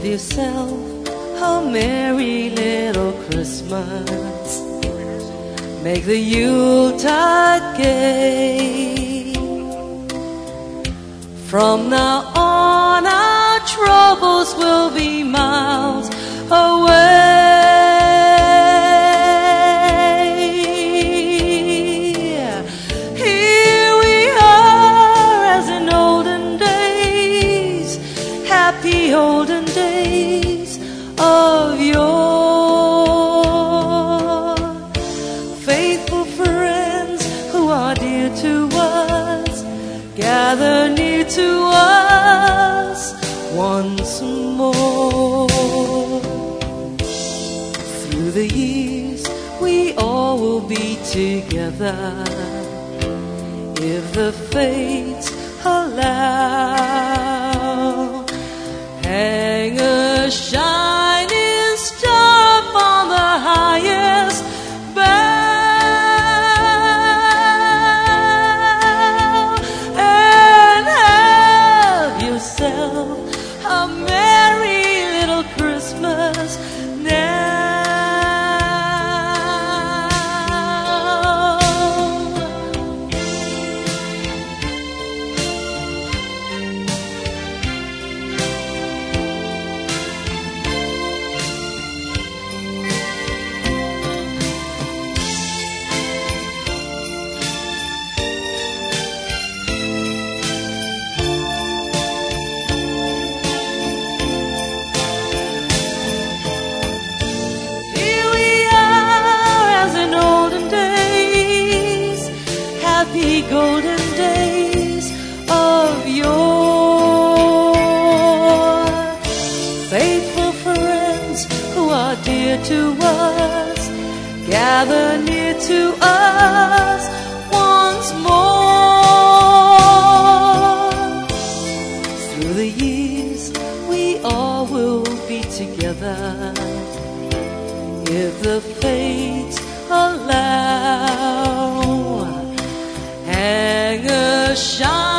Give yourself a merry little Christmas. Make the Yuletide gay. From now on our troubles will be miles away. Here we are as in olden days, happy olden days of yore. Faithful friends who are dear to us, gather near to us once more. Through the years we all will be together, if the fates allow. Hang a shining star upon the highest bough, and have yourself a merry little Christmas now. Happy golden days of yore. Faithful friends who are dear to us, gather near to us once more. Through the years we all will be together, if the fates allow. Hang a shine